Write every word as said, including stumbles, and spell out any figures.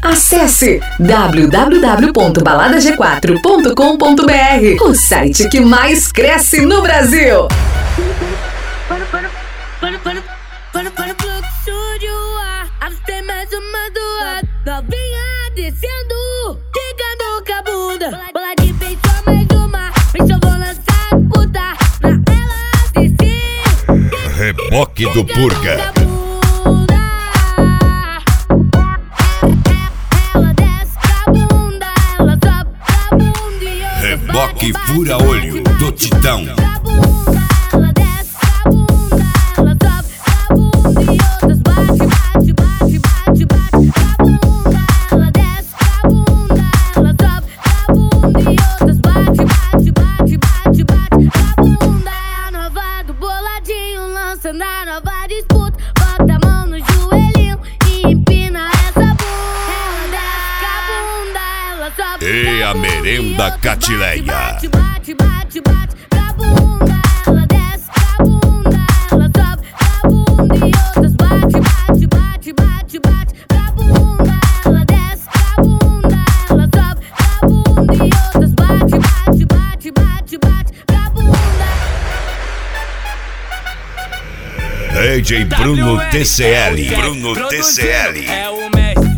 Acesse w w w ponto balada g quatro ponto com ponto b r, o site que mais cresce no Brasil. Novinha descendo, ficando com a bunda. Bola de peito, mais uma. Vem, eu vou lançar puta pra ela descer. Reboque do Purga. Ela desce com a bunda, ela sobe com a bunda e eu Reboque fura-olho do Titão. ela desce com a bunda, ela sobe com a bunda e outras bate, bate, bate, bate, bate com a bunda. Ela desce com a bunda, ela sobe com a bunda e outras bate, bate, bate, bate, bate com a bunda. É a nova do boladinho, lança na nova disputa. Bota a mão no joelhinho e empina essa bunda. Ela desce com a bunda, ela sobe E a merenda Catileia. bate, bate, bate, bate com a bunda. Ela desce com a bunda, ela sobe com a bunda e outras bate, bate, bate, bate, bate com a bunda. Ela desce com a bunda, ela sobe com a bunda e outras bate, bate, bate, bate, bate com a bunda. D J Bruno T C L. Bruno T C L. É o mestre.